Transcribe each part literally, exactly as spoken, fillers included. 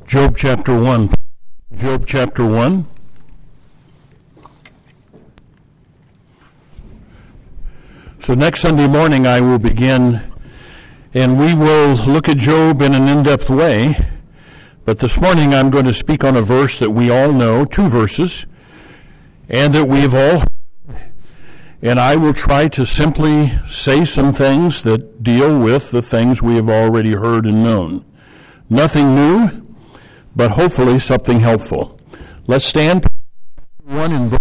Job chapter one. Job chapter one. So next Sunday morning I will begin, and we will look at Job in an in-depth way. But this morning I'm going to speak on a verse that we all know, two verses, and that we have all heard. And I will try to simply say some things that deal with the things we have already heard and known. Nothing new, but hopefully something helpful. Let's stand. One in verse.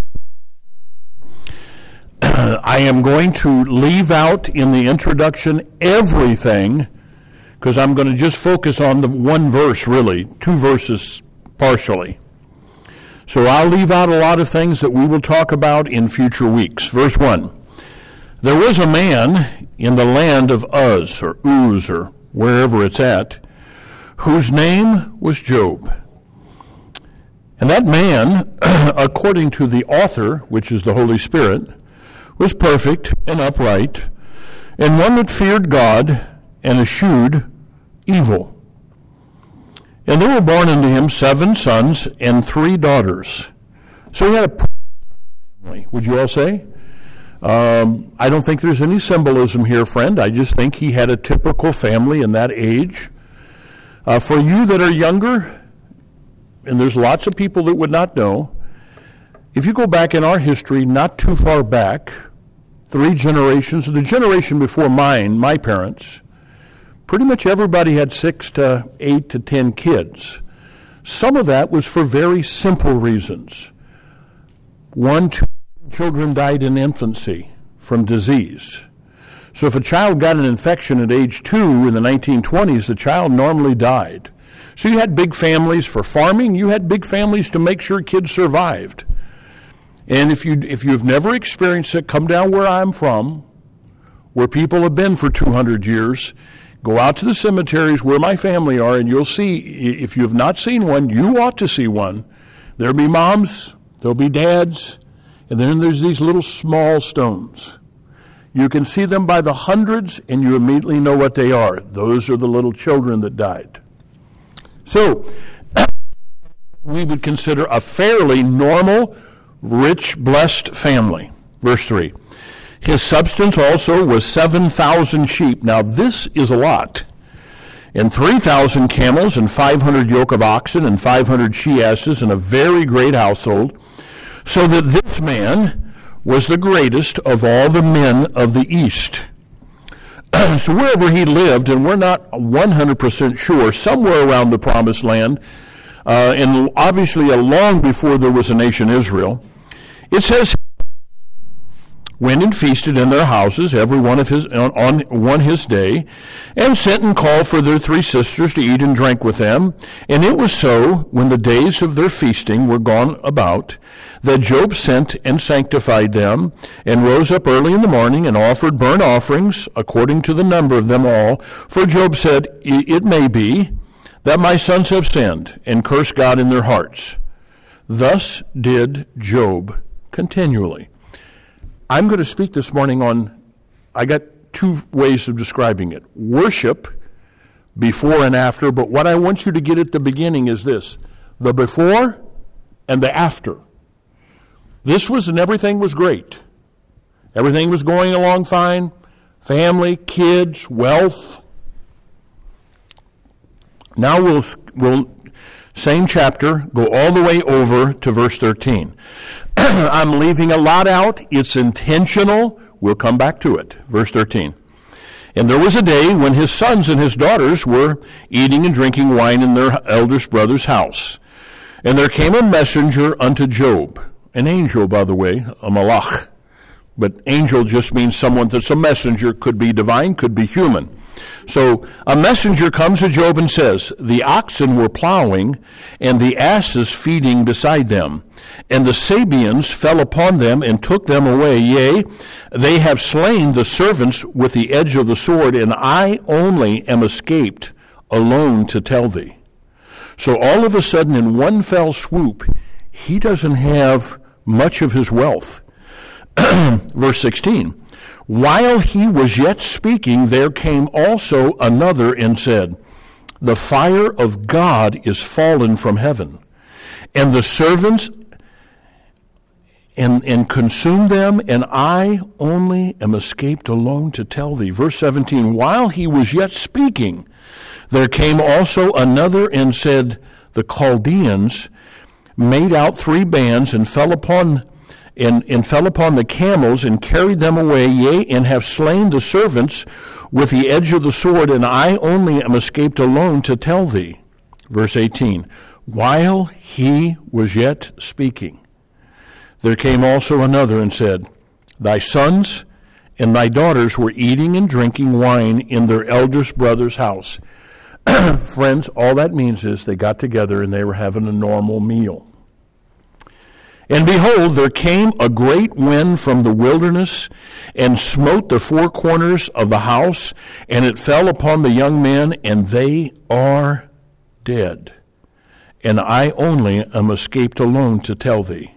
I am going to leave out in the introduction everything, because I'm going to just focus on the one verse, really, two verses partially. So I'll leave out a lot of things that we will talk about in future weeks. Verse one. There was a man in the land of Uz, or Uz, or wherever it's at, whose name was Job. And that man, according to the author, which is the Holy Spirit, was perfect and upright, and one that feared God and eschewed evil. And there were born unto him seven sons and three daughters. So he had a family, would you all say? Um, I don't think there's any symbolism here, friend. I just think he had a typical family in that age. Uh, for you that are younger, and there's lots of people that would not know, if you go back in our history, not too far back, three generations, the generation before mine, my parents, pretty much everybody had six to eight to ten kids. Some of that was for very simple reasons. One, two children died in infancy from disease. So if a child got an infection at age two in the nineteen twenties, the child normally died. So you had big families for farming. You had big families to make sure kids survived. And if, you, if you've never experienced it, come down where I'm from, where people have been for two hundred years. Go out to the cemeteries where my family are, and you'll see, if you have not seen one, you ought to see one. There'll be moms, there'll be dads, and then there's these little small stones. You can see them by the hundreds, and you immediately know what they are. Those are the little children that died. So, we would consider a fairly normal, rich, blessed family. Verse three. His substance also was seven thousand sheep. Now, this is a lot. And three thousand camels, and five hundred yoke of oxen, and five hundred she-asses, and a very great household, so that this man was the greatest of all the men of the East. So wherever he lived, and we're not one hundred percent sure, somewhere around the Promised Land, uh, and obviously long before there was a nation Israel, it says, went and feasted in their houses, every one of his on, on one his day, and sent and called for their three sisters to eat and drink with them. And it was so, when the days of their feasting were gone about, that Job sent and sanctified them, and rose up early in the morning, and offered burnt offerings, according to the number of them all. For Job said, It may be that my sons have sinned, and cursed God in their hearts. Thus did Job continually. I'm going to speak this morning on, I got two ways of describing it. Worship, before and after, but what I want you to get at the beginning is this, the before and the after. This was, and everything was great. Everything was going along fine. Family, kids, wealth. Now we'll, we'll same chapter, go all the way over to verse thirteen. I'm leaving a lot out. It's intentional. We'll come back to it. Verse thirteen. And there was a day when his sons and his daughters were eating and drinking wine in their eldest brother's house. And there came a messenger unto Job. An angel, by the way, a malach. But angel just means someone that's a messenger. Could be divine, could be human. So a messenger comes to Job and says, The oxen were plowing, and the asses feeding beside them. And the Sabeans fell upon them and took them away. Yea, they have slain the servants with the edge of the sword, and I only am escaped alone to tell thee. So all of a sudden, in one fell swoop, he doesn't have much of his wealth. Verse sixteen. While he was yet speaking, there came also another and said, the fire of God is fallen from heaven, and the servants and, and consume them, and I only am escaped alone to tell thee. Verse seventeen, while he was yet speaking, there came also another and said, the Chaldeans made out three bands and fell upon and, and fell upon the camels and carried them away, yea, and have slain the servants with the edge of the sword, and I only am escaped alone to tell thee. Verse eighteen, while he was yet speaking, there came also another and said, thy sons and thy daughters were eating and drinking wine in their eldest brother's house. Friends, all that means is they got together and they were having a normal meal. And behold, there came a great wind from the wilderness, and smote the four corners of the house, and it fell upon the young men, and they are dead. And I only am escaped alone to tell thee.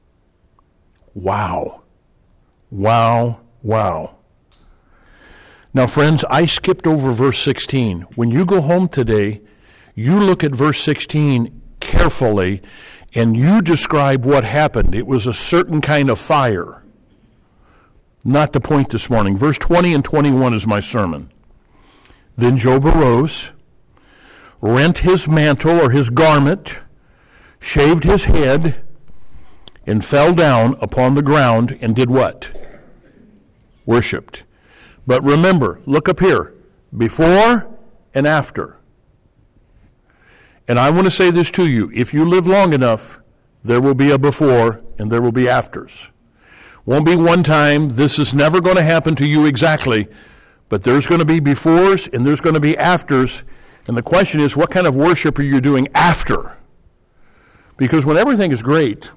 Wow. Wow, wow. Now, friends, I skipped over verse sixteen. When you go home today, you look at verse sixteen carefully, and you describe what happened. It was a certain kind of fire. Not the point this morning. Verse twenty and twenty-one is my sermon. Then Job arose, rent his mantle or his garment, shaved his head, and fell down upon the ground and did what? Worshipped. But remember, look up here, before and after. And I want to say this to you, if you live long enough, there will be a before and there will be afters. Won't be one time, this is never going to happen to you exactly, but there's going to be befores and there's going to be afters. And the question is, what kind of worship are you doing after? Because when everything is great,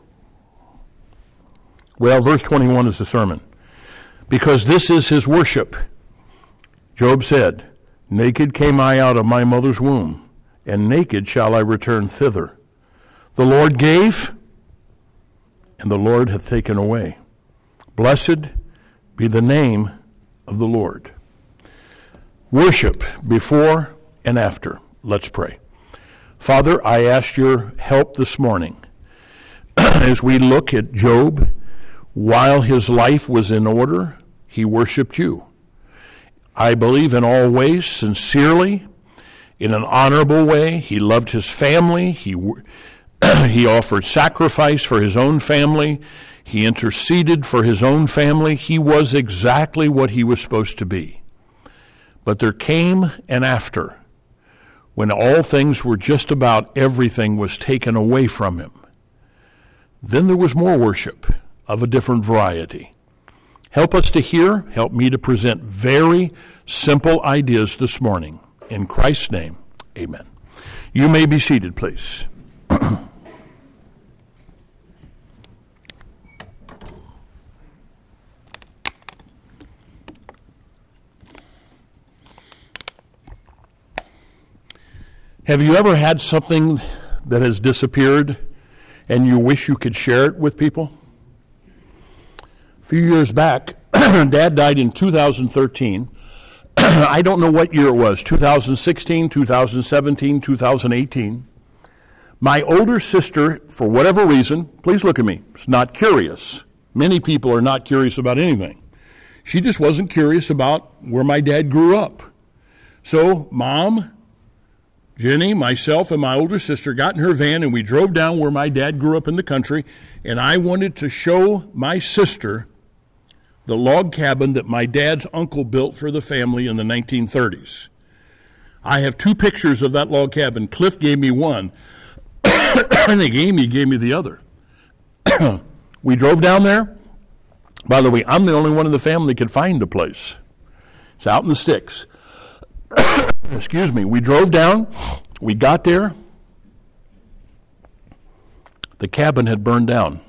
well, verse twenty-one is the sermon. Because this is his worship. Job said, naked came I out of my mother's womb, and naked shall I return thither. The Lord gave, and the Lord hath taken away. Blessed be the name of the Lord. Worship before and after. Let's pray. Father, I ask your help this morning as we look at Job. While his life was in order, he worshiped you. I believe in all ways, sincerely, in an honorable way. He loved his family. He he offered sacrifice for his own family. He interceded for his own family. He was exactly what he was supposed to be. But there came an after, when all things were just about everything was taken away from him. Then there was more worship of a different variety. Help us to hear. Help me to present very simple ideas this morning. In Christ's name, amen. You may be seated, please. Have you ever had something that has disappeared and you wish you could share it with people? A few years back, Dad died in two thousand thirteen. I don't know what year it was, two thousand sixteen, two thousand seventeen, two thousand eighteen. My older sister, for whatever reason, please look at me, is not curious. Many people are not curious about anything. She just wasn't curious about where my dad grew up. So Mom, Jenny, myself, and my older sister got in her van and we drove down where my dad grew up in the country, and I wanted to show my sister the log cabin that my dad's uncle built for the family in the nineteen thirties. I have two pictures of that log cabin. Cliff gave me one, and Amy gave me the other. We drove down there. By the way, I'm the only one in the family that could find the place. It's out in the sticks. Excuse me. We drove down. We got there. The cabin had burned down.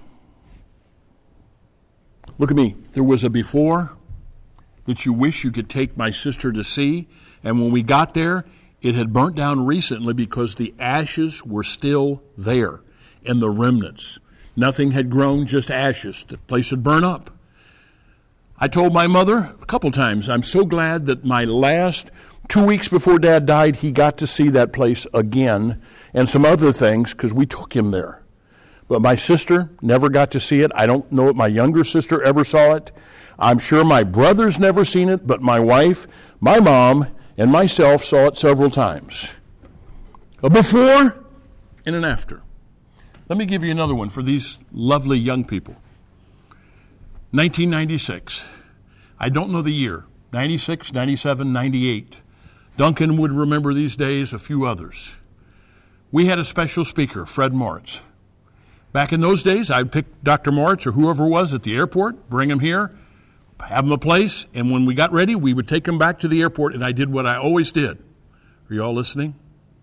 Look at me. There was a before that you wish you could take my sister to see. And when we got there, it had burnt down recently because the ashes were still there and the remnants. Nothing had grown, just ashes. The place had burned up. I told my mother a couple times, I'm so glad that my last Two weeks before Dad died, he got to see that place again and some other things because we took him there. But my sister never got to see it. I don't know if my younger sister ever saw it. I'm sure my brother's never seen it, but my wife, my mom, and myself saw it several times. A before and an after. Let me give you another one for these lovely young people. nineteen ninety-six. I don't know the year. ninety-six, ninety-seven, ninety-eight. Duncan would remember these days, a few others. We had a special speaker, Fred Moritz. Back in those days, I'd pick Doctor Moritz or whoever it was at the airport, bring him here, have him a place, and when we got ready, we would take him back to the airport, and I did what I always did. Are you all listening?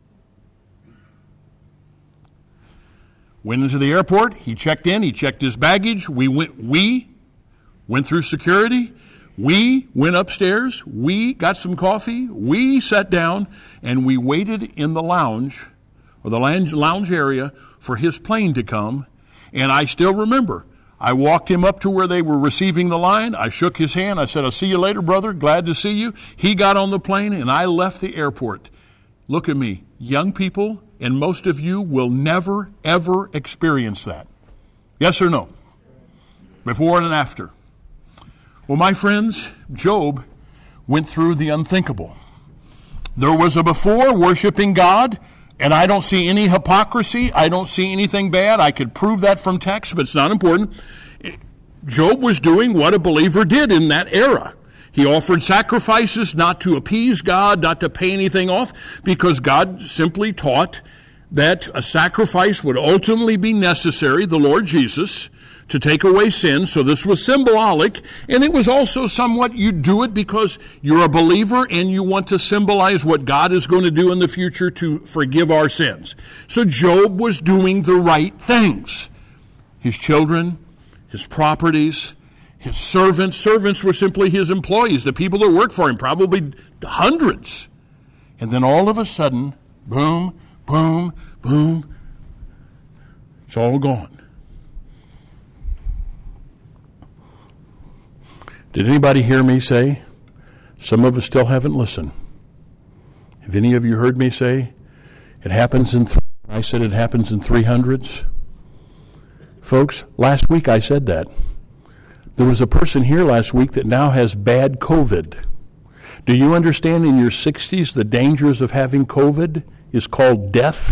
Went into the airport, he checked in, he checked his baggage, we went, we went through security, we went upstairs, we got some coffee, we sat down, and we waited in the lounge, or the lounge, lounge area, for his plane to come. And I still remember, I walked him up to where they were receiving the line, I shook his hand, I said, I'll see you later, brother, glad to see you. He got on the plane, and I left the airport. Look at me, young people, and most of you will never, ever experience that. Yes or no? Before and after. Well, my friends, Job went through the unthinkable. There was a before, worshiping God, and I don't see any hypocrisy. I don't see anything bad. I could prove that from text, but it's not important. Job was doing what a believer did in that era. He offered sacrifices not to appease God, not to pay anything off, because God simply taught that a sacrifice would ultimately be necessary, the Lord Jesus, to take away sin. So this was symbolic, and it was also somewhat you do it because you're a believer and you want to symbolize what God is going to do in the future to forgive our sins. So Job was doing the right things. His children, his properties, his servants. Servants were simply his employees, the people that worked for him, probably hundreds. And then all of a sudden, boom, boom, boom, it's all gone. Did anybody hear me say, some of us still haven't listened? Have any of you heard me say, it happens in three, I said it happens in three hundreds? Folks, last week I said that. There was a person here last week that now has bad COVID. Do you understand in your sixties the dangers of having COVID is called death?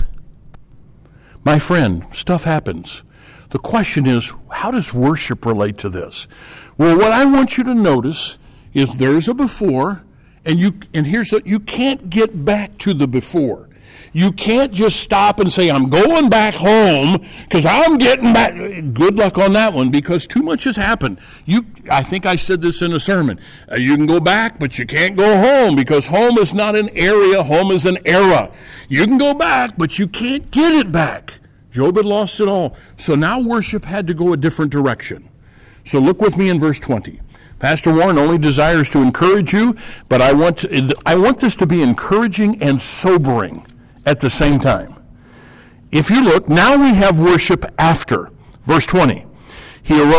My friend, stuff happens. The question is, how does worship relate to this? Well, what I want you to notice is there's a before, and you and here's what, you can't get back to the before. You can't just stop and say, I'm going back home because I'm getting back. Good luck on that one, because too much has happened. You, I think I said this in a sermon. Uh, you can go back, but you can't go home, because home is not an area, home is an era. You can go back, but you can't get it back. Job had lost it all. So now worship had to go a different direction. So look with me in verse twenty. Pastor Warren only desires to encourage you, but I want to, I want this to be encouraging and sobering at the same time. If you look, now we have worship after. Verse twenty. He arose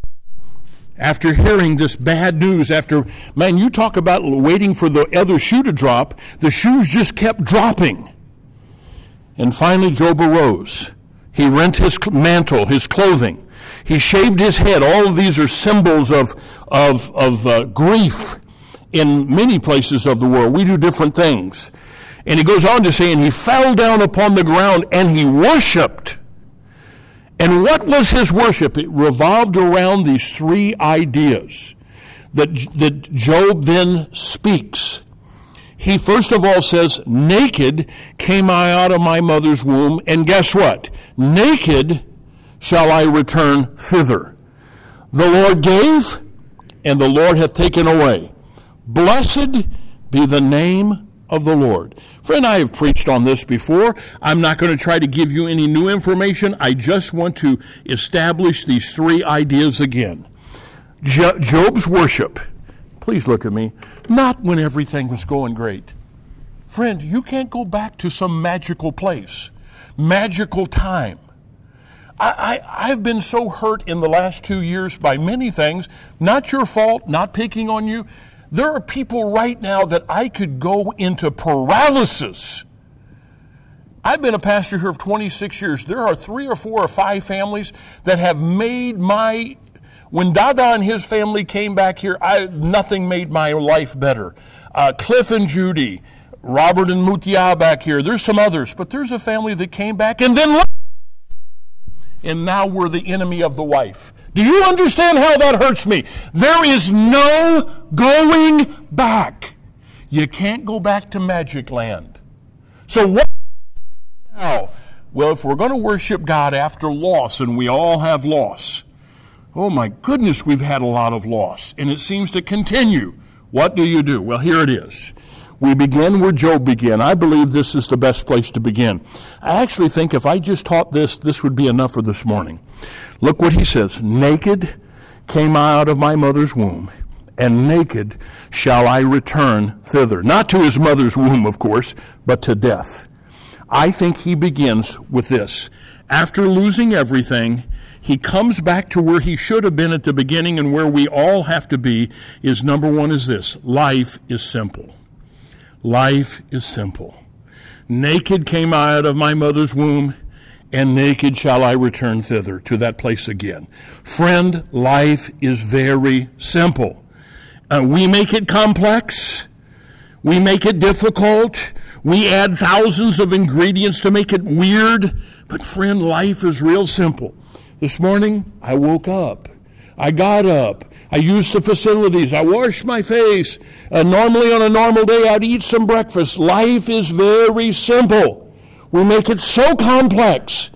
after hearing this bad news, after, man, you talk about waiting for the other shoe to drop, the shoes just kept dropping. And finally Job arose. He rent his mantle, his clothing. He shaved his head. All of these are symbols of, of, of uh, grief in many places of the world. We do different things. And he goes on to say, and he fell down upon the ground and he worshiped. And what was his worship? It revolved around these three ideas that, that Job then speaks. He first of all says, naked came I out of my mother's womb, and guess what? Naked shall I return thither. The Lord gave, and the Lord hath taken away. Blessed be the name of the Lord. Friend, I have preached on this before. I'm not going to try to give you any new information. I just want to establish these three ideas again. Jo- Job's worship. Please look at me. Not when everything was going great. Friend, you can't go back to some magical place, magical time. I, I, I've been so hurt in the last two years by many things, not your fault, not picking on you. There are people right now that I could go into paralysis. I've been a pastor here for twenty-six years. There are three or four or five families that have made my, when Dada and his family came back here, I, nothing made my life better. Uh, Cliff and Judy, Robert and Mutia back here. There's some others, but there's a family that came back and then left. And now we're the enemy of the wife. Do you understand how that hurts me? There is no going back. You can't go back to Magic Land. So what now? Well, if we're going to worship God after loss, and we all have loss, oh my goodness, we've had a lot of loss, and it seems to continue. What do you do? Well, here it is. We begin where Job began. I believe this is the best place to begin. I actually think if I just taught this, this would be enough for this morning. Look what he says. Naked came I out of my mother's womb, and naked shall I return thither. Not to his mother's womb, of course, but to death. I think he begins with this. After losing everything, he comes back to where he should have been at the beginning, and where we all have to be is, number one is this. Life is simple. Life is simple. Naked came I out of my mother's womb, and naked shall I return thither, to that place again. Friend, life is very simple. Uh, we make it complex. We make it difficult. We add thousands of ingredients to make it weird. But friend, life is real simple. This morning, I woke up. I got up. I used the facilities. I washed my face. Uh, normally on a normal day, I'd eat some breakfast. Life is very simple. We make it so complex.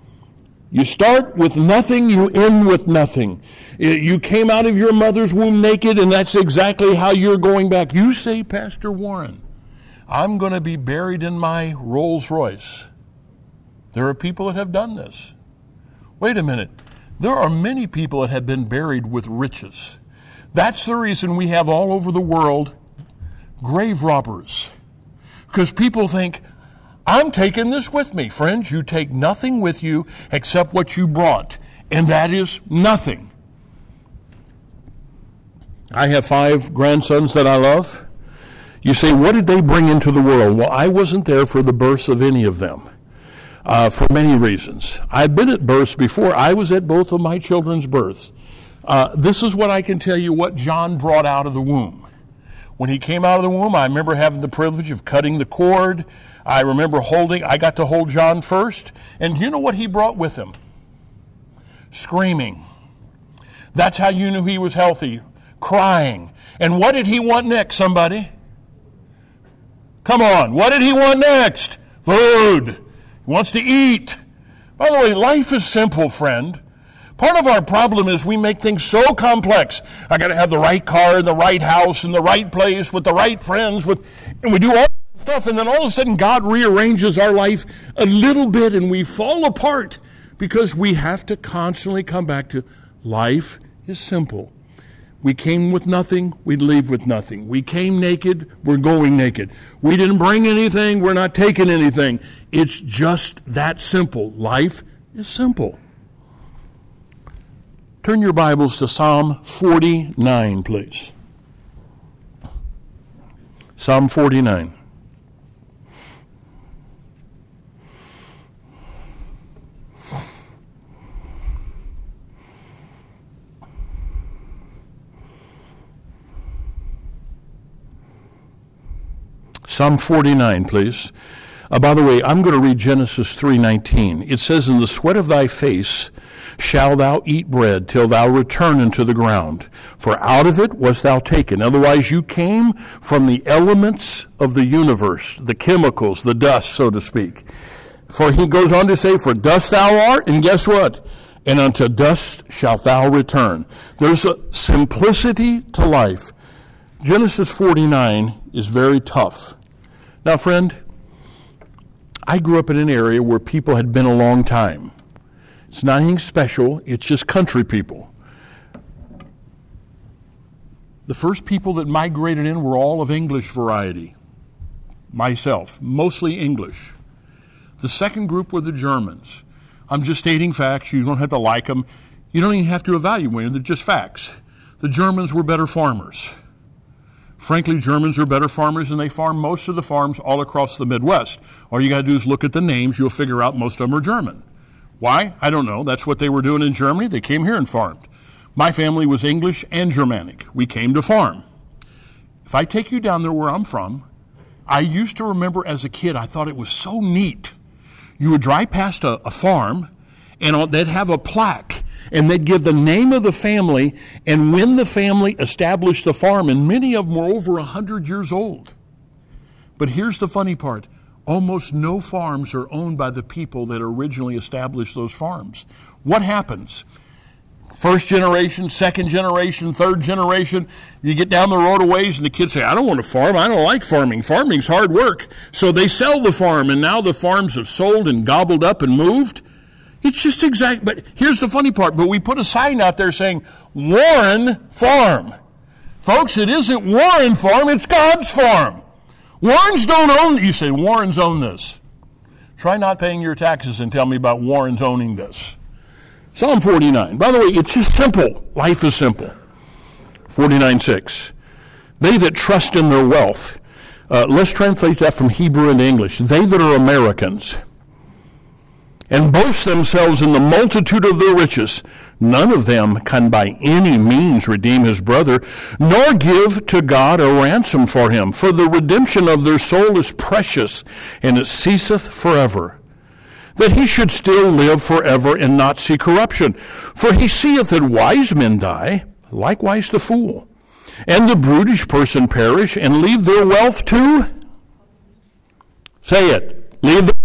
You start with nothing, you end with nothing. You came out of your mother's womb naked, and that's exactly how you're going back. You say, Pastor Warren, I'm going to be buried in my Rolls Royce. There are people that have done this. Wait a minute. There are many people that have been buried with riches. That's the reason we have all over the world grave robbers. Because people think, I'm taking this with me. Friends, you take nothing with you except what you brought, and that is nothing. I have five grandsons that I love. You say, what did they bring into the world? Well, I wasn't there for the births of any of them. Uh, for many reasons. I've been at births before. I was at both of my children's births. Uh, this is what I can tell you what John brought out of the womb. When he came out of the womb, I remember having the privilege of cutting the cord. I remember holding, I got to hold John first. And you know what he brought with him? Screaming. That's how you knew he was healthy. Crying. And what did he want next, somebody? Come on, what did he want next? Food. He wants to eat. By the way, life is simple, friend. Part of our problem is we make things so complex. I got to have the right car and the right house and the right place with the right friends, with, and we do all that stuff, and then all of a sudden God rearranges our life a little bit, and we fall apart because we have to constantly come back to life is simple. We came with nothing, we'd leave with nothing. We came naked, we're going naked. We didn't bring anything, we're not taking anything. It's just that simple. Life is simple. Turn your Bibles to Psalm forty-nine, please. Psalm forty-nine. Psalm forty-nine, please. Uh, by the way, I'm going to read Genesis three nineteen. It says, in the sweat of thy face shalt thou eat bread till thou return into the ground. For out of it wast thou taken. Otherwise you came from the elements of the universe, the chemicals, the dust, so to speak. For he goes on to say, for dust thou art, and guess what? And unto dust shalt thou return. There's a simplicity to life. Genesis forty-nine is very tough. Now, friend, I grew up in an area where people had been a long time. It's not anything special. It's just country people. The first people that migrated in were all of English variety. Myself, mostly English. The second group were the Germans. I'm just stating facts. You don't have to like them. You don't even have to evaluate them. They're just facts. The Germans were better farmers. Frankly, Germans are better farmers, and they farm most of the farms all across the Midwest. All you got to do is look at the names. You'll figure out most of them are German. Why? I don't know. That's what they were doing in Germany. They came here and farmed. My family was English and Germanic. We came to farm. If I take you down there where I'm from, I used to remember as a kid, I thought it was so neat. You would drive past a, a farm, and they'd have a plaque, and they'd give the name of the family and when the family established the farm, and many of them were over one hundred years old. But here's the funny part. Almost no farms are owned by the people that originally established those farms. What happens? First generation, second generation, third generation, you get down the road a ways and the kids say, I don't want to farm, I don't like farming. Farming's hard work. So they sell the farm, and now the farms have sold and gobbled up and moved. It's just exact, but here's the funny part. But we put a sign out there saying, Warren Farm. Folks, it isn't Warren Farm, it's God's farm. Warrens don't own, you say, Warrens own this. Try not paying your taxes and tell me about Warrens owning this. Psalm forty-nine. By the way, it's just simple. Life is simple. forty-nine six. They that trust in their wealth. Uh, let's translate that from Hebrew into English. They that are Americans and boast themselves in the multitude of their riches, none of them can by any means redeem his brother, nor give to God a ransom for him. For the redemption of their soul is precious, and it ceaseth forever. That he should still live forever and not see corruption. For he seeth that wise men die, likewise the fool, and the brutish person perish, and leave their wealth to, say it, leave the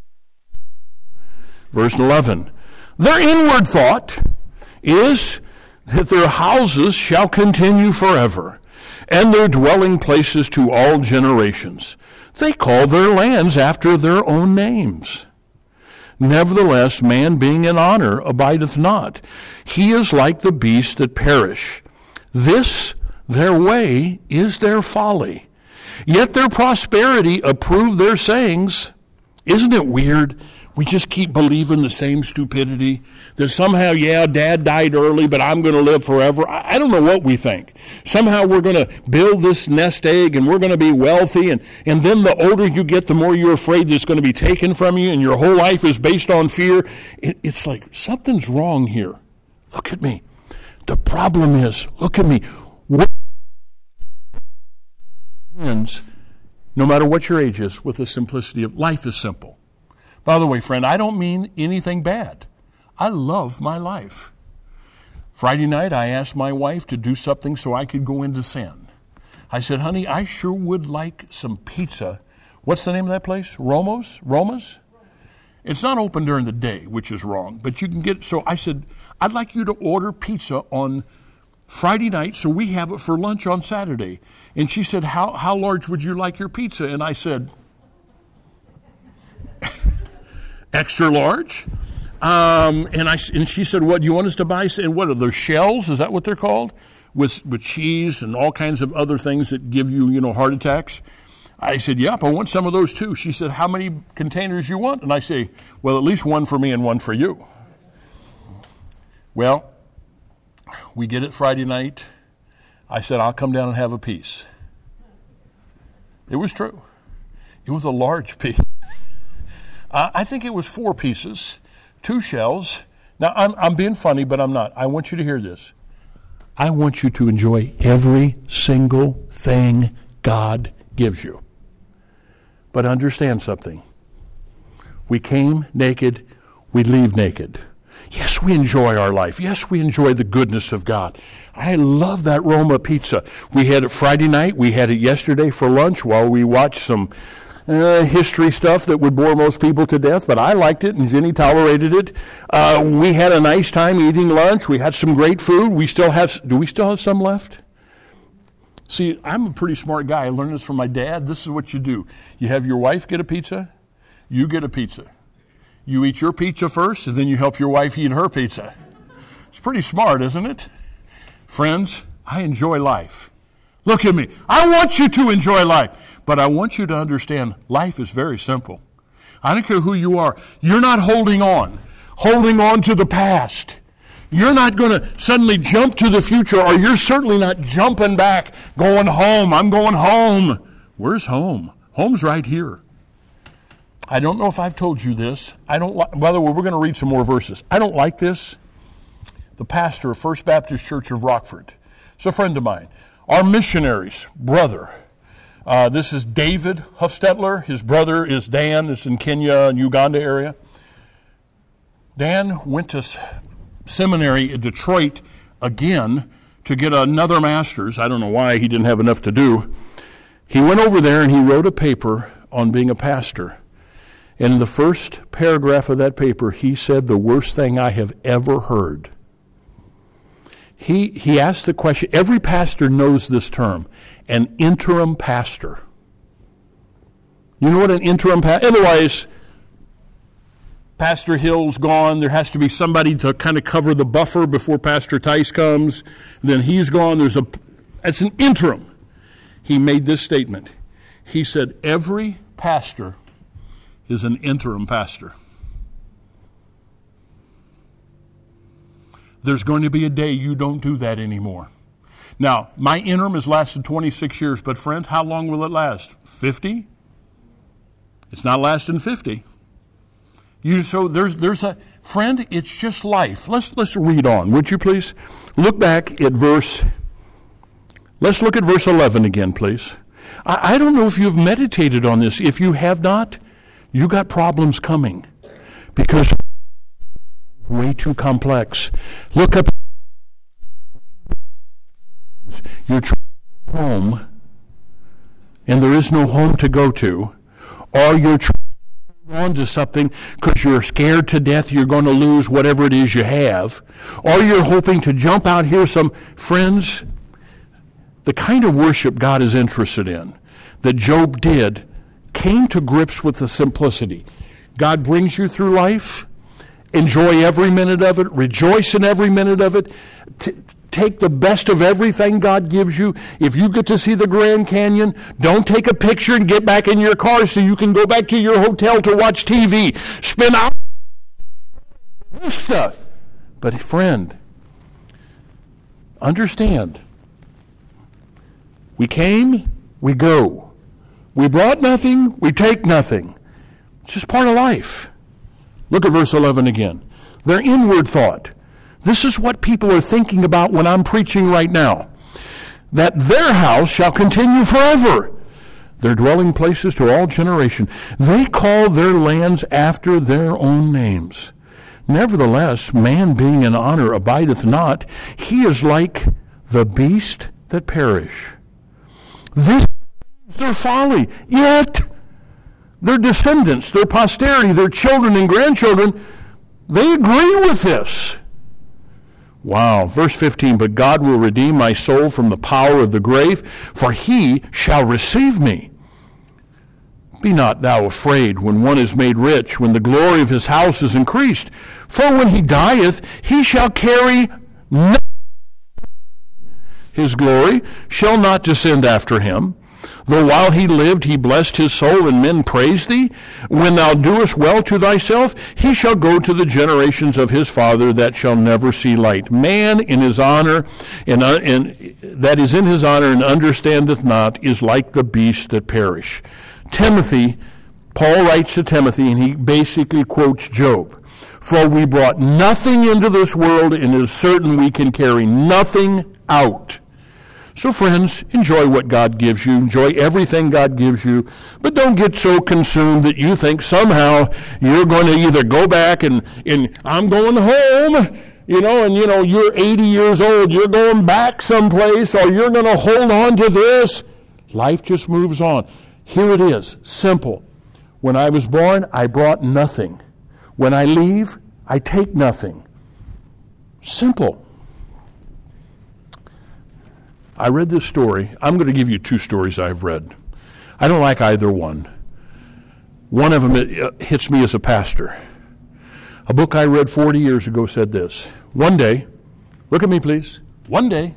Verse eleven, their inward thought is that their houses shall continue forever, and their dwelling places to all generations. They call their lands after their own names. Nevertheless, man being in honor abideth not. He is like the beasts that perish. This their way is their folly. Yet their prosperity approve their sayings. Isn't it weird? We just keep believing the same stupidity. That somehow, yeah, Dad died early, but I'm going to live forever. I don't know what we think. Somehow we're going to build this nest egg and we're going to be wealthy. And, and then the older you get, the more you're afraid that it's going to be taken from you. And your whole life is based on fear. It, it's like something's wrong here. Look at me. The problem is, look at me. What ends, no matter what your age is, with the simplicity of life is simple. By the way, friend, I don't mean anything bad. I love my life. Friday night, I asked my wife to do something so I could go into sin. I said, honey, I sure would like some pizza. What's the name of that place? Romo's? Roma's? It's not open during the day, which is wrong, but you can get, so I said, I'd like you to order pizza on Friday night so we have it for lunch on Saturday. And she said, how, how large would you like your pizza? And I said, extra large. Um, and I and she said, what, do you want us to buy? And what are those shells? Is that what they're called? With with cheese and all kinds of other things that give you, you know, heart attacks. I said, yep, I want some of those too. She said, how many containers you want? And I say, well, at least one for me and one for you. Well, we get it Friday night. I said, I'll come down and have a piece. It was true. It was a large piece. Uh, I think it was four pieces, two shells. Now, I'm, I'm being funny, but I'm not. I want you to hear this. I want you to enjoy every single thing God gives you. But understand something. We came naked, we leave naked. Yes, we enjoy our life. Yes, we enjoy the goodness of God. I love that Roma pizza. We had it Friday night. We had it yesterday for lunch while we watched some Uh, history stuff that would bore most people to death, but I liked it and Jenny tolerated it. Uh, we had a nice time eating lunch. We had some great food. We still have, do we still have some left? See, I'm a pretty smart guy. I learned this from my dad. This is what you do. You have your wife get a pizza. You get a pizza. You eat your pizza first, and then you help your wife eat her pizza. It's pretty smart, isn't it? Friends, I enjoy life. Look at me. I want you to enjoy life. But I want you to understand life is very simple. I don't care who you are. You're not holding on, holding on to the past. You're not going to suddenly jump to the future, or you're certainly not jumping back, going home. I'm going home. Where's home? Home's right here. I don't know if I've told you this. I don't like, by the way, we're going to read some more verses. I don't like this. The pastor of First Baptist Church of Rockford, it's a friend of mine. Our missionaries, brother. Uh, this is David Huffstetler. His brother is Dan. It's in Kenya and Uganda area. Dan went to seminary in Detroit again to get another master's. I don't know why, he didn't have enough to do. He went over there and he wrote a paper on being a pastor. And in the first paragraph of that paper, he said the worst thing I have ever heard. He he asked the question, every pastor knows this term, an interim pastor. You know what an interim pastor, otherwise, Pastor Hill's gone. There has to be somebody to kind of cover the buffer before Pastor Tice comes. Then he's gone. There's a, it's an interim. He made this statement. He said, every pastor is an interim pastor. There's going to be a day you don't do that anymore. Now, my interim has lasted twenty-six years, but friends, how long will it last? fifty? It's not lasting fifty. You, so there's there's a friend. It's just life. Let's let's read on, would you please? Look back at verse. Let's look at verse eleven again, please. I, I don't know if you've meditated on this. If you have not, you got problems coming, because way too complex. Look up. You're home, and there is no home to go to, or you're on to something because you're scared to death you're going to lose whatever it is you have, or you're hoping to jump out here. Some friends, the kind of worship God is interested in, that Job did, came to grips with the simplicity. God brings you through life. Enjoy every minute of it. Rejoice in every minute of it. T- Take the best of everything God gives you. If you get to see the Grand Canyon, don't take a picture and get back in your car so you can go back to your hotel to watch T V. Spend hours on this stuff. But friend, understand, we came, we go. We brought nothing, we take nothing. It's just part of life. Look at verse eleven again. Their inward thought. This is what people are thinking about when I'm preaching right now. That their house shall continue forever, their dwelling places to all generation. They call their lands after their own names. Nevertheless, man being in honor abideth not. He is like the beast that perish. This is their folly. Yet their descendants, their posterity, their children and grandchildren, they agree with this. Wow. Verse fifteen, but God will redeem my soul from the power of the grave, for he shall receive me. Be not thou afraid when one is made rich, when the glory of his house is increased. For when he dieth, he shall carry nothing. His glory shall not descend after him. Though while he lived he blessed his soul, and men praised thee. When thou doest well to thyself, he shall go to the generations of his father that shall never see light. Man in his honor, and, uh, and that is in his honor and understandeth not, is like the beasts that perish. Timothy, Paul writes to Timothy, and he basically quotes Job. For we brought nothing into this world, and it is certain we can carry nothing out. So friends, enjoy what God gives you. Enjoy everything God gives you. But don't get so consumed that you think somehow you're going to either go back and, and I'm going home, you know, and, you know, you're eighty years old. You're going back someplace, or you're going to hold on to this. Life just moves on. Here it is, simple. When I was born, I brought nothing. When I leave, I take nothing. Simple. I read this story. I'm going to give you two stories I've read. I don't like either one. One of them it hits me as a pastor. A book I read forty years ago said this. One day, look at me please, one day,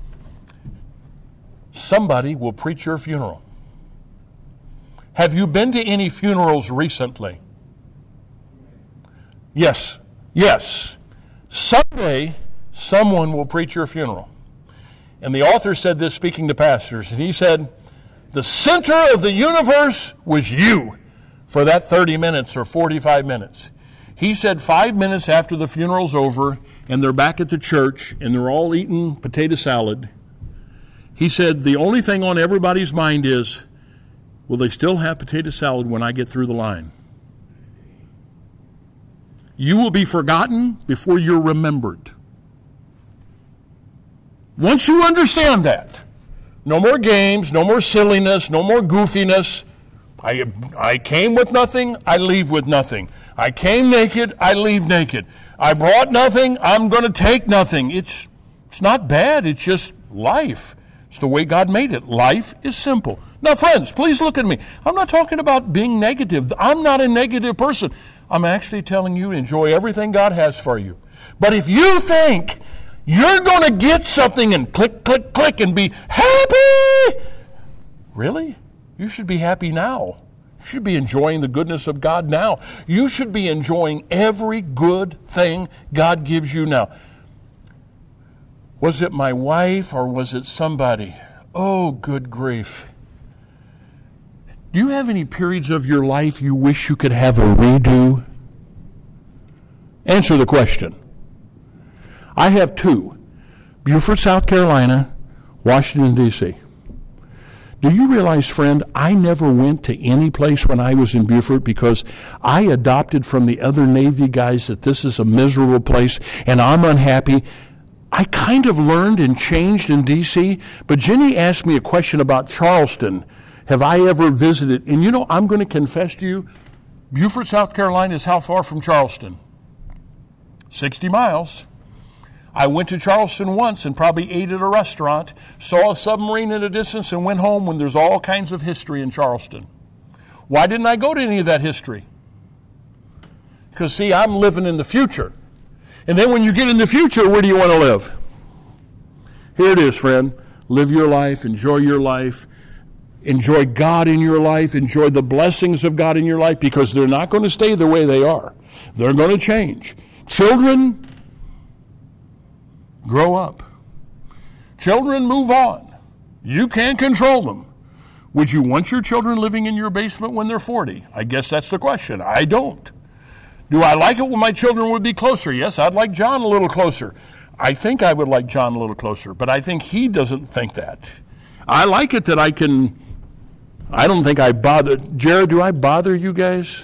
somebody will preach your funeral. Have you been to any funerals recently? Yes, yes. Someday, someone will preach your funeral. And the author said this, speaking to pastors, and he said, the center of the universe was you for that thirty minutes or forty-five minutes. He said five minutes after the funeral's over and they're back at the church and they're all eating potato salad, he said the only thing on everybody's mind is, will they still have potato salad when I get through the line? You will be forgotten before you're remembered. Once you understand that, no more games, no more silliness, no more goofiness. I, I came with nothing, I leave with nothing. I came naked, I leave naked. I brought nothing, I'm going to take nothing. It's, it's not bad, it's just life. It's the way God made it. Life is simple. Now, friends, please look at me. I'm not talking about being negative. I'm not a negative person. I'm actually telling you, enjoy everything God has for you. But if you think you're going to get something and click, click, click and be happy, really? You should be happy now. You should be enjoying the goodness of God now. You should be enjoying every good thing God gives you now. Was it my wife or was it somebody? Oh, good grief. Do you have any periods of your life you wish you could have a redo? Answer the question. I have two. Beaufort, South Carolina, Washington, D C Do you realize, friend, I never went to any place when I was in Beaufort because I adopted from the other Navy guys that this is a miserable place and I'm unhappy. I kind of learned and changed in D C, but Jenny asked me a question about Charleston. Have I ever visited? And you know, I'm going to confess to you, Beaufort, South Carolina is how far from Charleston? sixty miles. I went to Charleston once and probably ate at a restaurant, saw a submarine in the distance, and went home when there's all kinds of history in Charleston. Why didn't I go to any of that history? Because, see, I'm living in the future. And then when you get in the future, where do you want to live? Here it is, friend. Live your life, enjoy your life, enjoy God in your life, enjoy the blessings of God in your life, because they're not going to stay the way they are. They're going to change. Children, grow up. Children, move on. You can't control them. Would you want your children living in your basement when they're forty? I guess that's the question. I don't. Do I like it when my children would be closer? Yes, I'd like John a little closer. I think I would like John a little closer, but I think he doesn't think that. I like it that I can, I don't think I bother. Jared, do I bother you guys?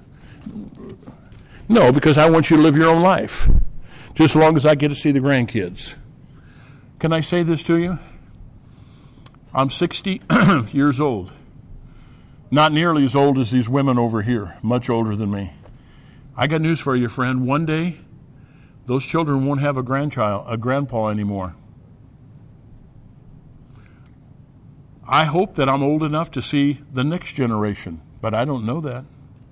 No, because I want you to live your own life, just as long as I get to see the grandkids. Can I say this to you? I'm sixty years old. Not nearly as old as these women over here, much older than me. I got news for you, friend. One day, those children won't have a grandchild, a grandpa anymore. I hope that I'm old enough to see the next generation, but I don't know that.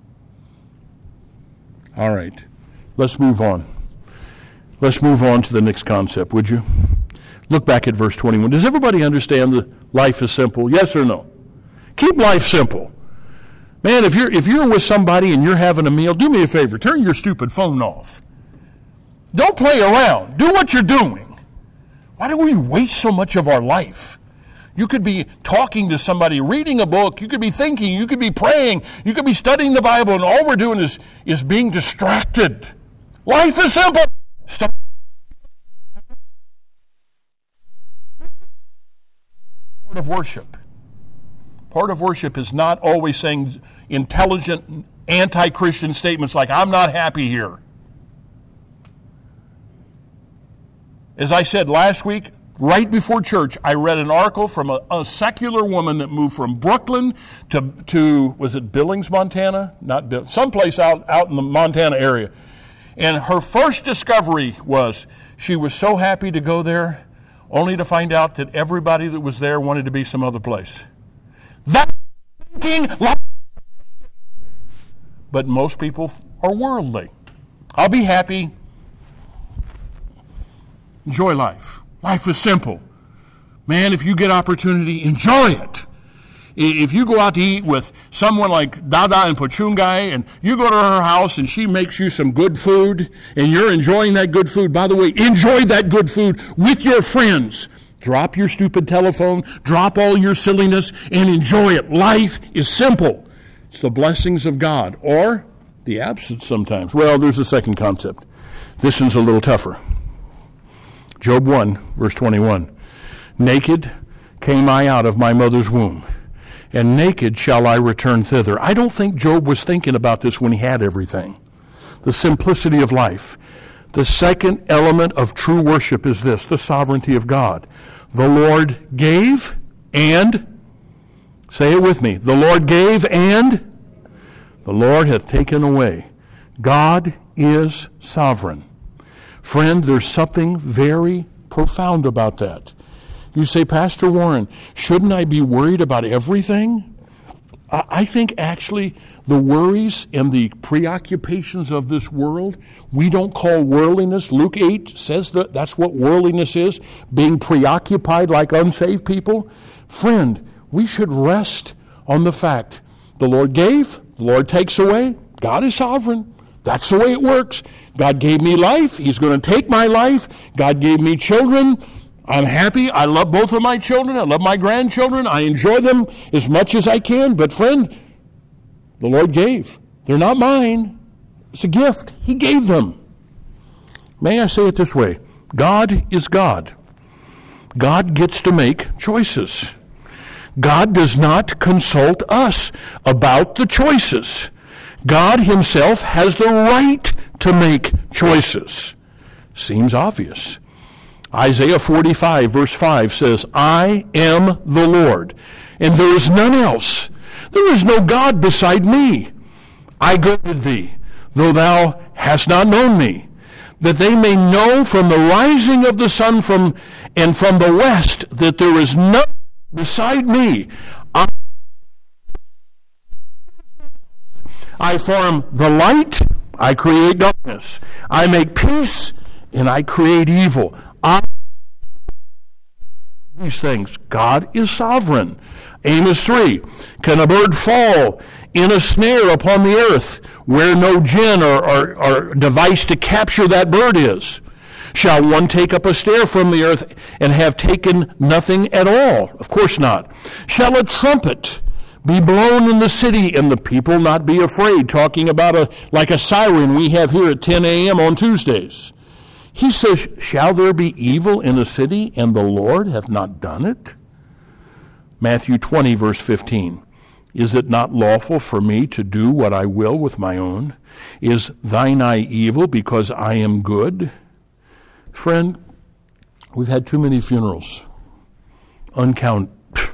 All right, let's move on. Let's move on to the next concept, would you? Look back at verse twenty-one. Does everybody understand that life is simple? Yes or no? Keep life simple. Man, if you're if you're with somebody and you're having a meal, do me a favor. Turn your stupid phone off. Don't play around. Do what you're doing. Why do we waste so much of our life? You could be talking to somebody, reading a book. You could be thinking. You could be praying. You could be studying the Bible, and all we're doing is, is being distracted. Life is simple. Stop. Part of worship. Part of worship is not always saying intelligent, anti-Christian statements like, I'm not happy here. As I said last week, right before church, I read an article from a, a secular woman that moved from Brooklyn to, to was it Billings, Montana? Not Bill, someplace out, out in the Montana area. And her first discovery was she was so happy to go there, only to find out that everybody that was there wanted to be some other place. That's thinking like, but most people are worldly. I'll be happy. Enjoy life. Life is simple. Man, if you get opportunity, enjoy it. If you go out to eat with someone like Dada and Pachungai, and you go to her house and she makes you some good food, and you're enjoying that good food, by the way, enjoy that good food with your friends. Drop your stupid telephone, drop all your silliness, and enjoy it. Life is simple. It's the blessings of God, or the absence sometimes. Well, there's a second concept. This one's a little tougher. Job one, verse twenty-one. Naked came I out of my mother's womb, and naked shall I return thither. I don't think Job was thinking about this when he had everything. The simplicity of life. The second element of true worship is this, the sovereignty of God. The Lord gave and, say it with me, the Lord gave and the Lord hath taken away. God is sovereign. Friend, there's something very profound about that. You say, Pastor Warren, shouldn't I be worried about everything? I think actually the worries and the preoccupations of this world, we don't call worldliness. Luke eight says that that's what worldliness is, being preoccupied like unsaved people. Friend, we should rest on the fact the Lord gave, the Lord takes away. God is sovereign. That's the way it works. God gave me life. He's going to take my life. God gave me children. I'm happy. I love both of my children. I love my grandchildren. I enjoy them as much as I can. But friend, the Lord gave. They're not mine. It's a gift. He gave them. May I say it this way? God is God. God gets to make choices. God does not consult us about the choices. God himself has the right to make choices. Seems obvious. Isaiah forty-five, verse five says, I am the Lord, and there is none else. There is no God beside me. I go with thee, though thou hast not known me, that they may know from the rising of the sun from and from the west that there is none beside me. I I form the light, I create darkness. I make peace, and I create evil. I these things. God is sovereign. Amos three, can a bird fall in a snare upon the earth where no gin or, or, or device to capture that bird is? Shall one take up a stair from the earth and have taken nothing at all? Of course not. Shall a trumpet be blown in the city and the people not be afraid? Talking about a like a siren we have here at ten a.m. on Tuesdays. He says, shall there be evil in a city and the Lord hath not done it? Matthew twenty, verse fifteen. Is it not lawful for me to do what I will with my own? Is thine eye evil because I am good? Friend, we've had too many funerals. Uncount. Do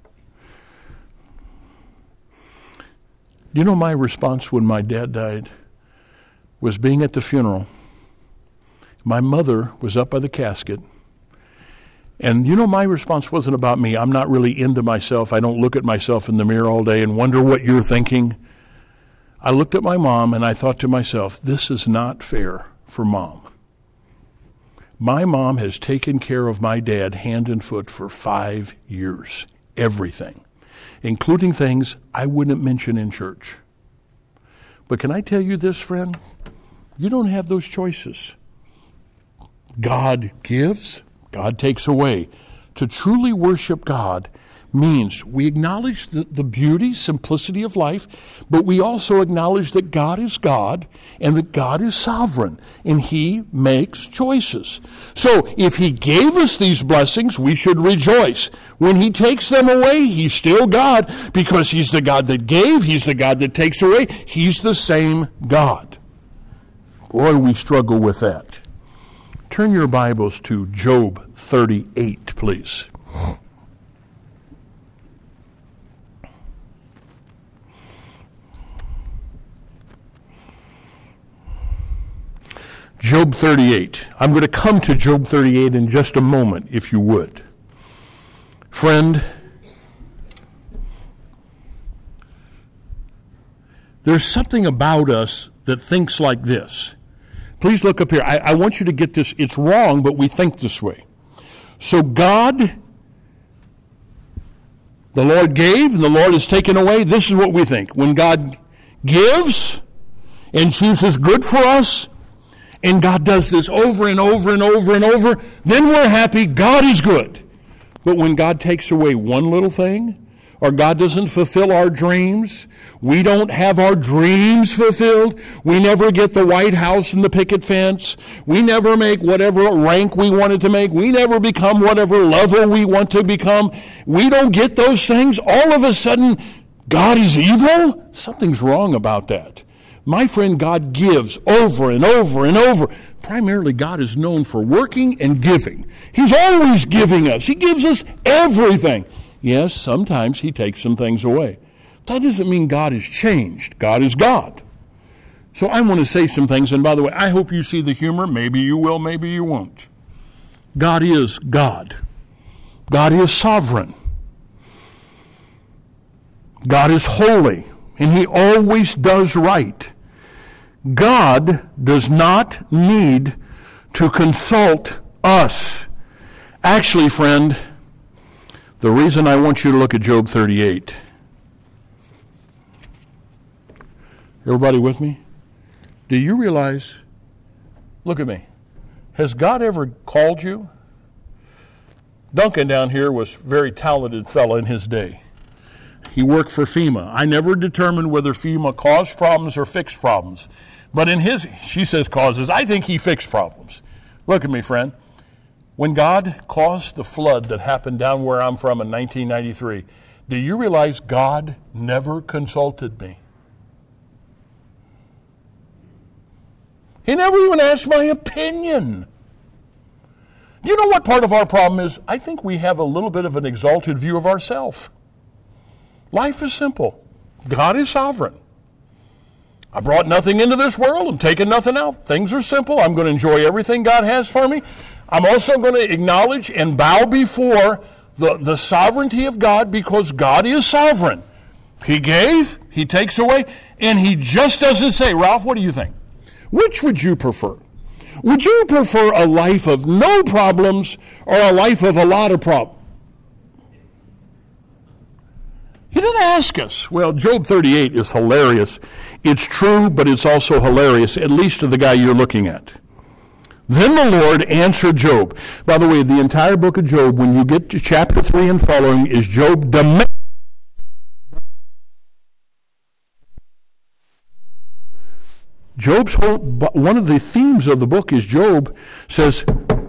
you know my response when my dad died was being at the funeral. My mother was up by the casket. And you know, my response wasn't about me. I'm not really into myself. I don't look at myself in the mirror all day and wonder what you're thinking. I looked at my mom and I thought to myself, this is not fair for Mom. My mom has taken care of my dad hand and foot for five years. Everything. Including things I wouldn't mention in church. But can I tell you this, friend? You don't have those choices. God gives, God takes away. To truly worship God means we acknowledge the, the beauty, simplicity of life, but we also acknowledge that God is God and that God is sovereign and He makes choices. So if He gave us these blessings, we should rejoice. When He takes them away, He's still God because He's the God that gave, He's the God that takes away. He's the same God. Boy, we struggle with that. Turn your Bibles to Job thirty-eight, please. Job thirty-eight. I'm going to come to Job thirty-eight in just a moment, if you would. Friend, there's something about us that thinks like this. Please look up here. I, I want you to get this. It's wrong, but we think this way. So God The Lord gave, and the Lord has taken away. This is what we think. When God gives and chooses good for us, and God does this over and over and over and over, then we're happy. God is good. But when God takes away one little thing, or God doesn't fulfill our dreams, we don't have our dreams fulfilled, we never get the White House and the picket fence, we never make whatever rank we wanted to make, we never become whatever level we want to become, we don't get those things, all of a sudden, God is evil? Something's wrong about that. My friend, God gives over and over and over. Primarily, God is known for working and giving. He's always giving us. He gives us everything. Yes, sometimes he takes some things away. That doesn't mean God has changed. God is God. So I want to say some things, and by the way, I hope you see the humor. Maybe you will, maybe you won't. God is God. God is sovereign. God is holy, and he always does right. God does not need to consult us. Actually, friend, the reason I want you to look at Job thirty-eight. Everybody with me? Do you realize, look at me, has God ever called you? Duncan down here was a very talented fellow in his day. He worked for FEMA. I never determined whether FEMA caused problems or fixed problems. But in his, she says causes, I think he fixed problems. Look at me, friend. When God caused the flood that happened down where I'm from in nineteen ninety-three, do you realize God never consulted me? He never even asked my opinion. Do you know what part of our problem is? I think we have a little bit of an exalted view of ourselves. Life is simple. God is sovereign. I brought nothing into this world. I'm taking nothing out. Things are simple. I'm going to enjoy everything God has for me. I'm also going to acknowledge and bow before the, the sovereignty of God because God is sovereign. He gave, he takes away, and he just doesn't say, Ralph, what do you think? Which would you prefer? Would you prefer a life of no problems or a life of a lot of problems? He didn't ask us. Well, Job thirty-eight is hilarious. It's true, but it's also hilarious, at least to the guy you're looking at. Then the Lord answered Job. By the way, the entire book of Job, when you get to chapter three and following, is Job demanding. Job's whole, one of the themes of the book is Job says,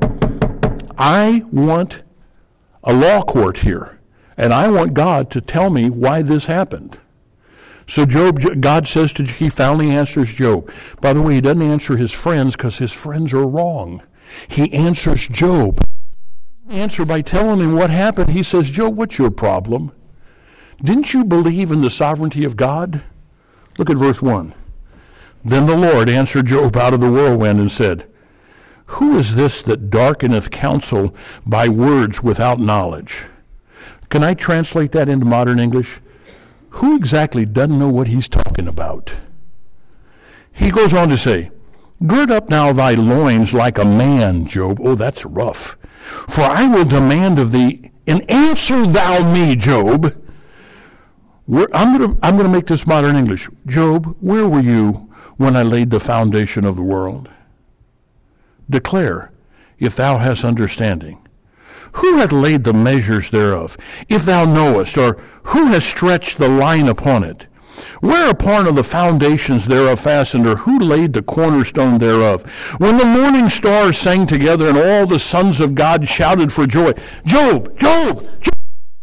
I want a law court here, and I want God to tell me why this happened. So Job, God says to, he finally answers Job. By the way, he doesn't answer his friends because his friends are wrong. He answers Job. He doesn't answer by telling him what happened. He says, Job, what's your problem? Didn't you believe in the sovereignty of God? Look at verse one. Then the Lord answered Job out of the whirlwind and said, Who is this that darkeneth counsel by words without knowledge? Can I translate that into modern English? Who exactly doesn't know what he's talking about? He goes on to say, Gird up now thy loins like a man, Job. Oh, that's rough. For I will demand of thee, and answer thou me, Job. Where, I'm going to I'm going to make this modern English. Job, where were you when I laid the foundation of the world? Declare, if thou hast understanding. Who hath laid the measures thereof, if thou knowest, or who has stretched the line upon it? Whereupon are the foundations thereof fastened, or who laid the cornerstone thereof? When the morning stars sang together, and all the sons of God shouted for joy, Job, Job, Job!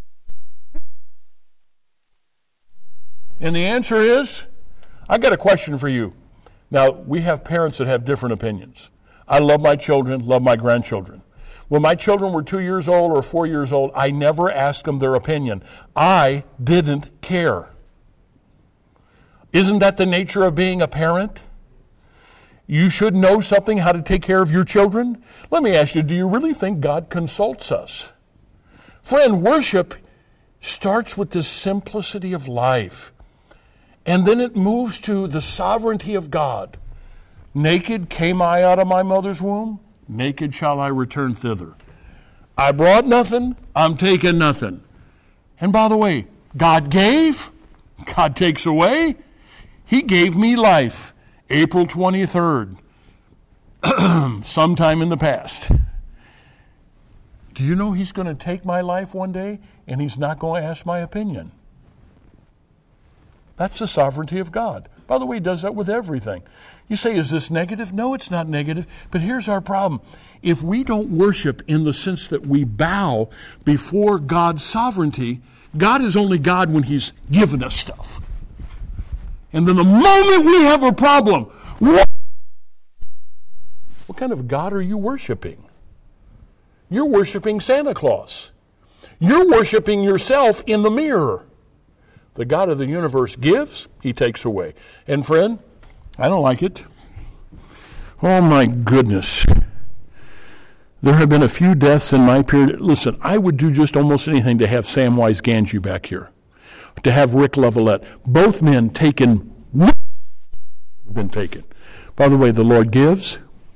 And the answer is, I got a question for you. Now, we have parents that have different opinions. I love my children, love my grandchildren. When my children were two years old or four years old, I never asked them their opinion. I didn't care. Isn't that the nature of being a parent? You should know something how to take care of your children. Let me ask you, do you really think God consults us? Friend, worship starts with the simplicity of life. And then it moves to the sovereignty of God. Naked came I out of my mother's womb. Naked shall I return thither. I brought nothing, I'm taking nothing. And by the way, God gave, God takes away. He gave me life April twenty-third, sometime in the past. Do you know He's going to take my life one day and He's not going to ask my opinion? That's the sovereignty of God. By the way, He does that with everything. You say, is this negative? No, it's not negative. But here's our problem. If we don't worship in the sense that we bow before God's sovereignty, God is only God when He's given us stuff. And then the moment we have a problem, what, what kind of God are you worshiping? You're worshiping Santa Claus. You're worshiping yourself in the mirror. The God of the universe gives, He takes away. And friend, I don't like it. Oh my goodness. There have been a few deaths in my period. Listen, I would do just almost anything to have Samwise Gamgee back here, to have Rick Levelette. Both men taken, been taken. By the way, the Lord gives,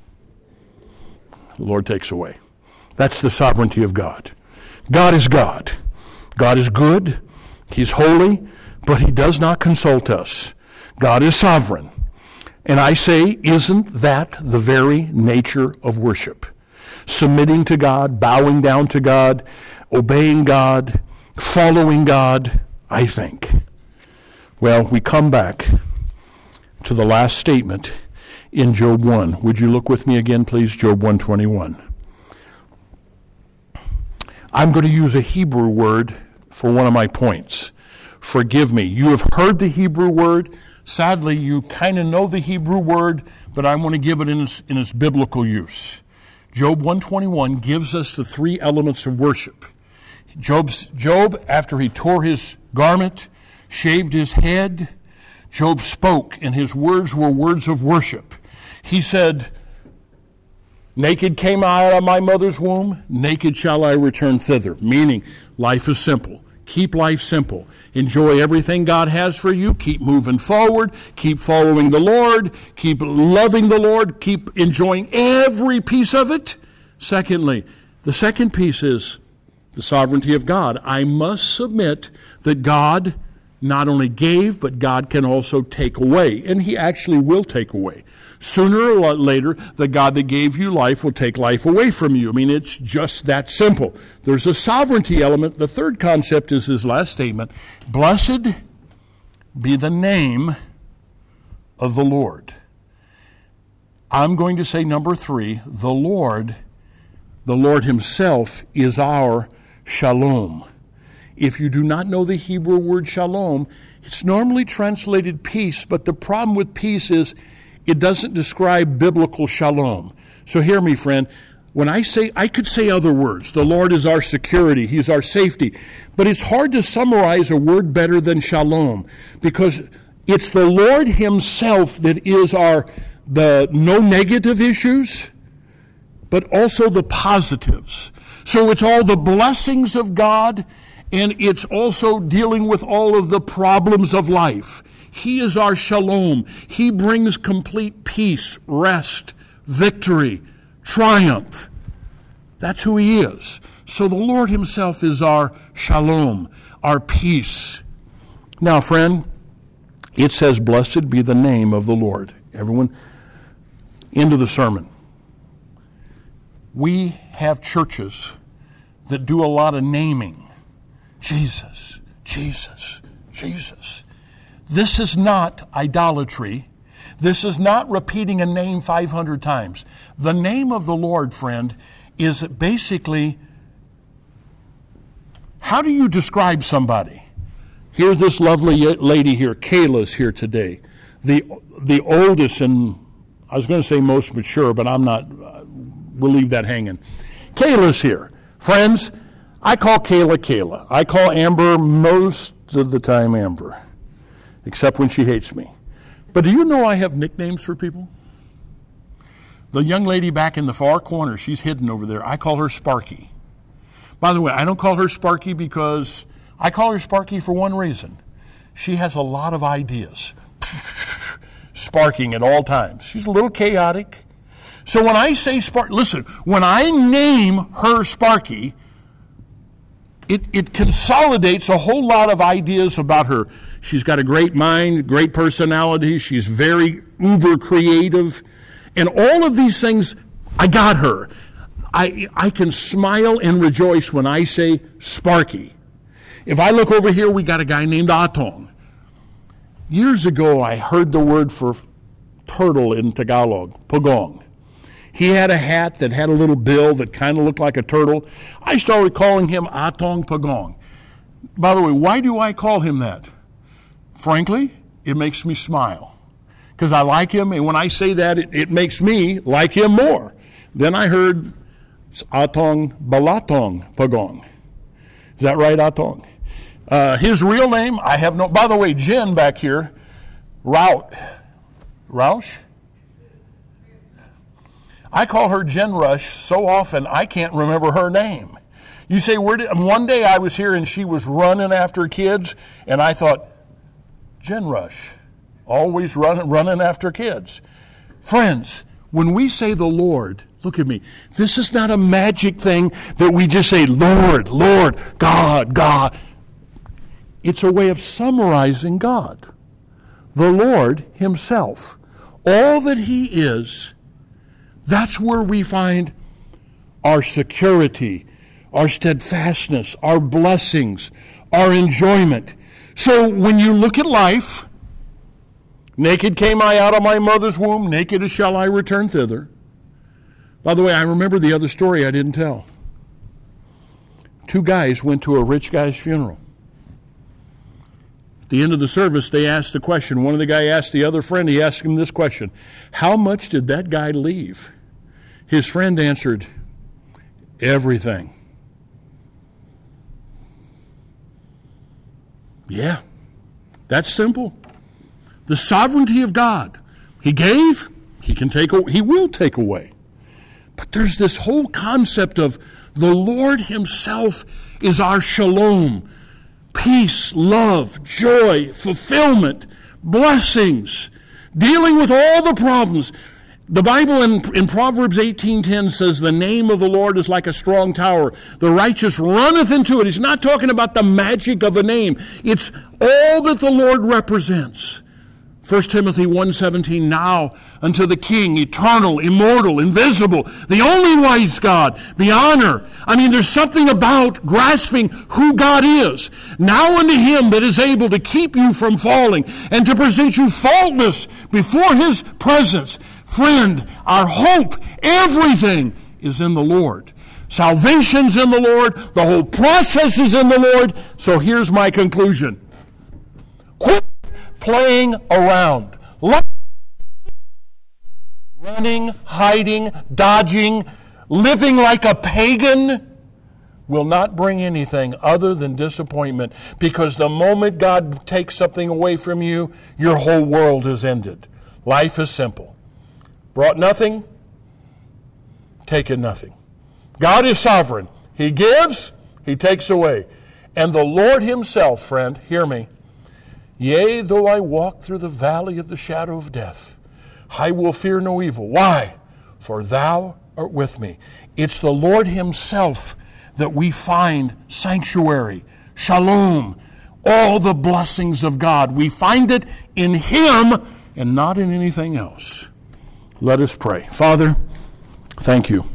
the Lord takes away. That's the sovereignty of God. God is God. God is good. He's holy, but He does not consult us. God is sovereign. And I say, isn't that the very nature of worship? Submitting to God, bowing down to God, obeying God, following God, I think. Well, we come back to the last statement in Job one. Would you look with me again, please? Job one twenty-one. I'm going to use a Hebrew word for one of my points. Forgive me. You have heard the Hebrew word. Sadly, you kind of know the Hebrew word, but I want to give it in its, in its biblical use. Job one twenty-one gives us the three elements of worship. Job's, Job, after he tore his garment, shaved his head, Job spoke, and his words were words of worship. He said, naked came I out of my mother's womb, naked shall I return thither. Meaning, life is simple. Keep life simple. Enjoy everything God has for you. Keep moving forward. Keep following the Lord. Keep loving the Lord. Keep enjoying every piece of it. Secondly, the second piece is the sovereignty of God. I must submit that God not only gave, but God can also take away. And He actually will take away. Sooner or later, the God that gave you life will take life away from you. I mean, it's just that simple. There's a sovereignty element. The third concept is his last statement. Blessed be the name of the Lord. I'm going to say number three, the Lord, the Lord Himself is our shalom. If you do not know the Hebrew word shalom, it's normally translated peace, but the problem with peace is it doesn't describe biblical shalom. So hear me, friend. When I say, I could say other words. The Lord is our security. He's our safety. But it's hard to summarize a word better than shalom, because it's the Lord Himself that is our, the no negative issues, but also the positives. So it's all the blessings of God, and it's also dealing with all of the problems of life. He is our shalom. He brings complete peace, rest, victory, triumph. That's who He is. So the Lord Himself is our shalom, our peace. Now, friend, it says, blessed be the name of the Lord. Everyone, into the sermon. We have churches that do a lot of naming. Jesus, Jesus, Jesus. This is not idolatry. This is not repeating a name five hundred times. The name of the Lord, friend, is basically, how do you describe somebody? Here's this lovely lady here, Kayla's here today. The the oldest and, I was going to say most mature, but I'm not, uh, we'll leave that hanging. Kayla's here. Friends, I call Kayla Kayla. I call Amber most of the time Amber, except when she hates me. But do you know I have nicknames for people? The young lady back in the far corner, she's hidden over there. I call her Sparky. By the way, I don't call her Sparky because I call her Sparky for one reason. She has a lot of ideas, sparking at all times. She's a little chaotic. So when I say Sparky, listen, when I name her Sparky, it, it consolidates a whole lot of ideas about her. She's got a great mind, great personality. She's very uber creative. And all of these things, I got her. I, I can smile and rejoice when I say Sparky. If I look over here, we got a guy named Atong. Years ago, I heard the word for turtle in Tagalog, pagong. He had a hat that had a little bill that kind of looked like a turtle. I started calling him Atong Pagong. By the way, why do I call him that? Frankly, it makes me smile. Because I like him, and when I say that, it, it makes me like him more. Then I heard Atong Balatong Pagong. Is that right, Atong? Uh, his real name, I have no... By the way, Jen back here, Rout. Roush? I call her Jen Rush so often I can't remember her name. You say, where did... One day I was here and she was running after kids, and I thought, Jen Rush, always run, running after kids. Friends, when we say the Lord, look at me, this is not a magic thing that we just say, Lord, Lord, God, God. It's a way of summarizing God. The Lord himself. All that he is, that's where we find our security, our steadfastness, our blessings, our enjoyment. So when you look at life, naked came I out of my mother's womb, naked shall I return thither. By the way, I remember the other story I didn't tell. Two guys went to a rich guy's funeral. At the end of the service, they asked the question. One of the guy asked the other friend, he asked him this question: how much did that guy leave? His friend answered, everything. Yeah, that's simple. The sovereignty of God. He gave, he can take, he will take away. But there's this whole concept of the Lord himself is our shalom. Peace, love, joy, fulfillment, blessings, dealing with all the problems. The Bible in, in Proverbs eighteen ten says, the name of the Lord is like a strong tower. The righteous runneth into it. He's not talking about the magic of a name. It's all that the Lord represents. First Timothy one seventeen, now unto the King, eternal, immortal, invisible, the only wise God, be honor. I mean, there's something about grasping who God is. Now unto him that is able to keep you from falling and to present you faultless before his presence. Friend, our hope, everything is in the Lord. Salvation's in the Lord. The whole process is in the Lord. So here's my conclusion. Quit playing around. Running, hiding, dodging, living like a pagan will not bring anything other than disappointment, because the moment God takes something away from you, your whole world is ended. Life is simple. Brought nothing, taken nothing. God is sovereign. He gives, he takes away. And the Lord himself, friend, hear me, yea, though I walk through the valley of the shadow of death, I will fear no evil. Why? For thou art with me. It's the Lord himself that we find sanctuary, shalom, all the blessings of God. We find it in him and not in anything else. Let us pray. Father, thank you.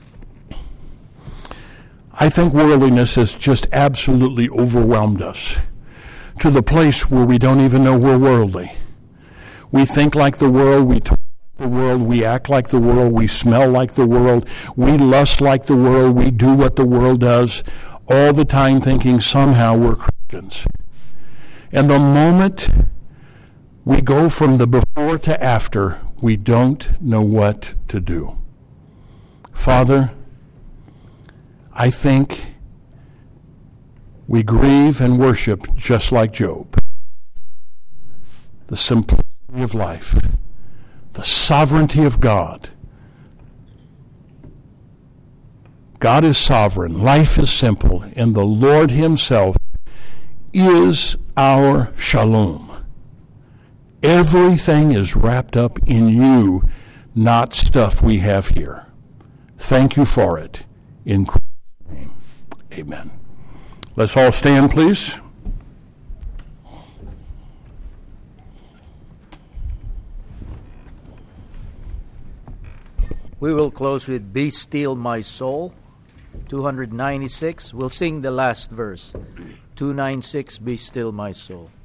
I think worldliness has just absolutely overwhelmed us to the place where we don't even know we're worldly. We think like the world, we talk like the world, we act like the world, we smell like the world, we lust like the world, we do what the world does, all the time thinking somehow we're Christians. And the moment we go from the before to after, we don't know what to do. Father, I think we grieve and worship just like Job. The simplicity of life, the sovereignty of God. God is sovereign, life is simple, and the Lord himself is our shalom. Everything is wrapped up in you, not stuff we have here. Thank you for it. In Christ's name, amen. Let's all stand, please. We will close with Be Still My Soul, two ninety-six. We'll sing the last verse, two ninety-six, Be Still My Soul.